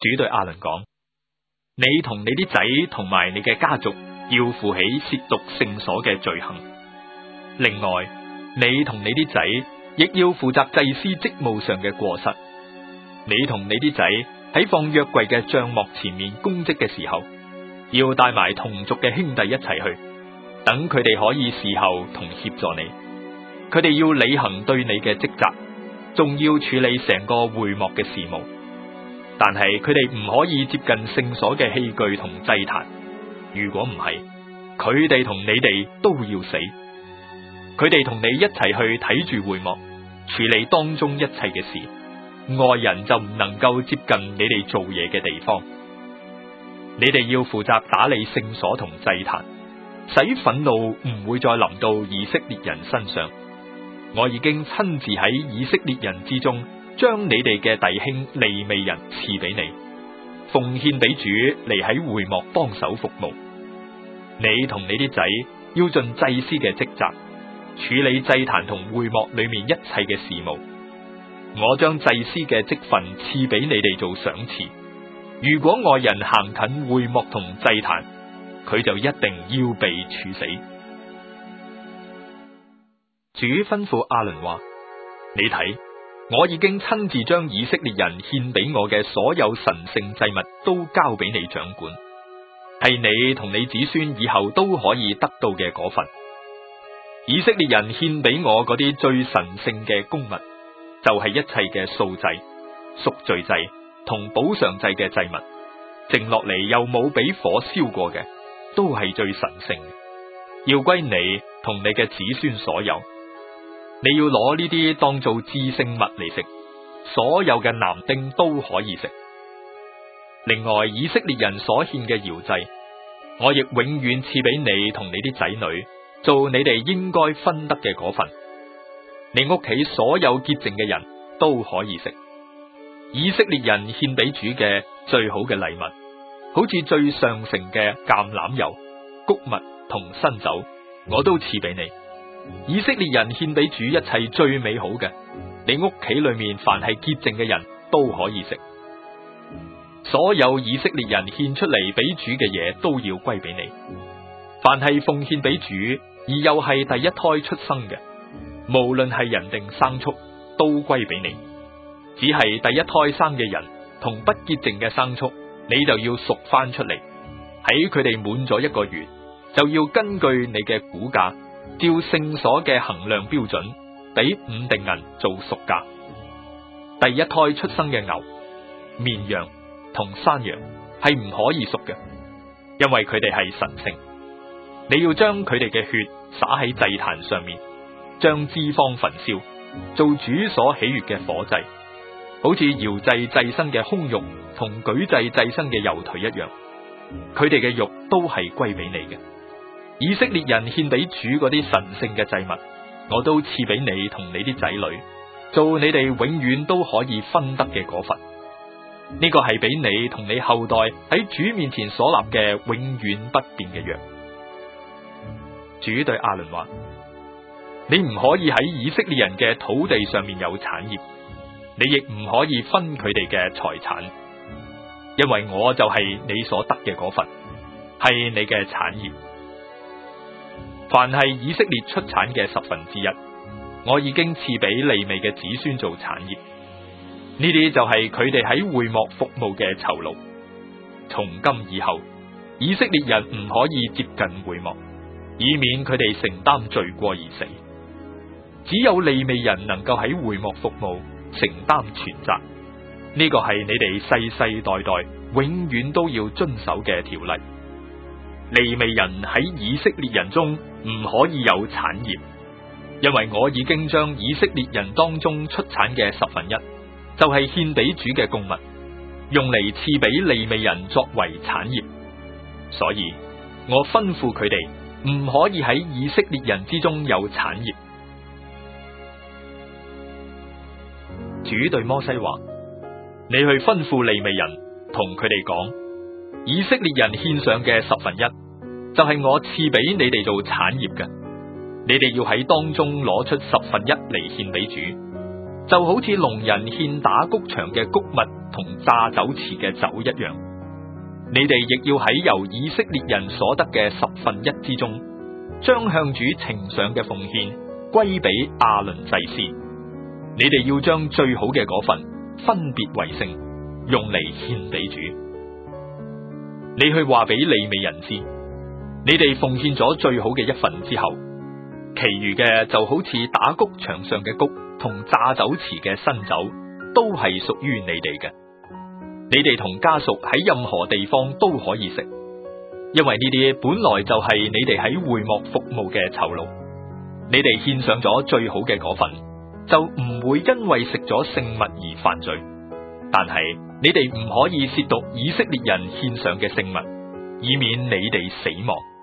主對亞倫講：你同你啲仔同埋你嘅家族要負起褻瀆聖所嘅罪行。另外，你同你啲仔亦要負責祭司職務上嘅過失。你同你啲仔喺放約櫃嘅帳幕前面供職嘅時候，要帶埋同族嘅兄弟一齊去，等佢哋可以侍候同協助你。佢哋要履行對你嘅職責，仲要處理成個會幕嘅事務。但係佢哋唔可以接近聖所嘅器具同祭壇。如果唔係，佢哋同你哋都要死。佢哋同你一齊去睇住會幕，處理當中一切嘅事。外人就唔能夠接近你哋做嘢嘅地方。你哋要負責打理聖所同祭壇，使憤怒唔會再臨到以色列人身上。我已經親自喺以色列人之中，將你哋嘅弟兄利未人賜俾你，奉獻俾主嚟喺會幕幫手服務。你同你啲仔要盡祭司嘅職責，處理祭壇同會幕裏面一切嘅事務。我將祭司嘅職分賜俾你哋做賞賜。如果外人行近會幕同祭壇，佢就一定要被處死。主吩咐亞倫話：你睇，我已經親自將以色列人獻俾我嘅所有神聖祭物都交俾你掌管，係你同你子孫以後都可以得到嘅嗰份。以色列人獻俾我嗰啲最神聖嘅供物，就係一切嘅素祭、贖罪祭同補償祭嘅祭物，剩落嚟又冇俾火燒過嘅，都係最神聖嘅，要歸你同你嘅子孫所有。你要攞呢啲當做至聖物嚟食，所有嘅男丁都可以食。另外，以色列人所獻嘅搖祭，我亦永遠賜俾你同你啲仔女，做你哋應該分得嘅嗰份。你屋企所有潔淨嘅人都可以食。以色列人獻俾主嘅最好嘅禮物，好似最上乘嘅橄欖油、穀物同新酒，我都賜俾你。以色列人獻俾主一切最美好嘅，你屋企裏面凡係潔淨嘅人都可以食。所有以色列人獻出嚟俾主嘅嘢都要歸俾你。凡係奉獻俾主而又係第一胎出生嘅，無論係人定牲畜，都歸俾你。只係第一胎生嘅人同不潔淨嘅牲畜，你就要贖翻出嚟。喺佢哋滿咗1個月，就要根據你嘅估價，照聖所嘅衡量標準，俾5錠銀做贖價。第一胎出生嘅牛、綿羊同山羊係唔可以贖嘅，因為佢哋係神聖。你要將佢哋嘅血灑喺祭壇上面，將脂肪焚燒，做主所喜悅嘅火祭，好似搖祭祭牲嘅胸肉同舉祭祭牲嘅右腿一樣。佢哋嘅肉都係歸俾你嘅。以色列人獻俾主嗰啲神聖嘅祭物，我都賜俾你同你啲仔女，做你哋永遠都可以分得嘅嗰份。呢個係俾你同你後代喺主面前所立嘅永遠不變嘅約。主對亞倫話：你唔可以喺以色列人嘅土地上面有產業，你亦唔可以分佢哋嘅財產，因為我就係你所得嘅嗰份，係你嘅產業。凡係以色列出產嘅1/10，我已經賜俾利未嘅子孫做產業。呢啲就係佢哋喺會幕服務嘅酬勞。從今以後，以色列人唔可以接近會幕，以免佢哋承擔罪過而死。只有利未人能夠喺會幕服務，承擔全責。呢個係你哋世世代代永遠都要遵守嘅條例。利未人喺以色列人中唔可以有產業，因為我已經將以色列人當中出產嘅1/10，就係獻俾主嘅供物，用嚟賜俾利未人作為產業。所以我吩咐佢哋唔可以喺以色列人之中有產業。主對摩西話：你去吩咐利未人，同佢哋講，以色列人獻上嘅1/10，就係我賜俾你哋做產業嘅。你哋要喺當中攞出1/10嚟獻俾主，就好似農人獻打穀場嘅穀物同榨酒池嘅酒一樣，你哋亦要喺由以色列人所得嘅1/10之中，將向主呈上嘅奉獻歸俾亞倫祭司。你哋要將最好嘅嗰份分別為聖，用嚟獻俾主。你去話俾利未人知，你哋奉獻咗最好嘅一份之後，其餘嘅就好似打穀場上嘅穀同榨酒池嘅新酒，都係屬於你哋嘅。你哋同家屬喺任何地方都可以食，因為呢啲本來就係你哋喺會幕服務嘅酬勞。你哋獻上咗最好嘅嗰份，就唔會因為食咗聖物而犯罪。但係你哋唔可以褻瀆以色列人獻上嘅聖物，以免你哋死亡。